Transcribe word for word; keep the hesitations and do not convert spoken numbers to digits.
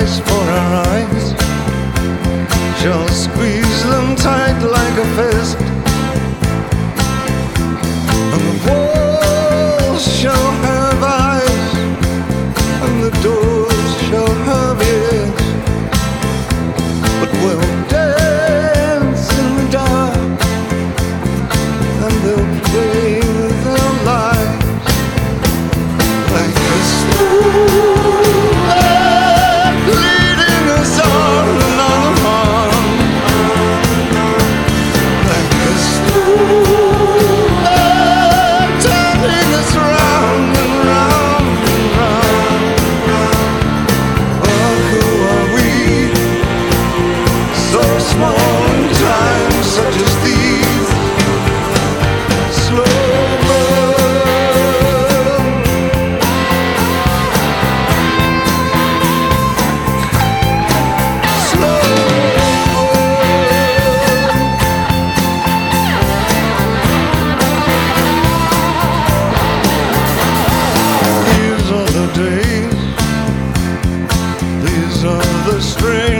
price for our eyes. Shall squeeze them tight like a fist, and the walls shall have eyes, and the doors shall have ears. But we'll dance in the dark, and they'll play with their lives like a spoon leading us on and on and on, like a spoon turning us round and round and round. Oh, who are we, so small in times such as these? Slow burn, slow burn. These are the days, these are the strange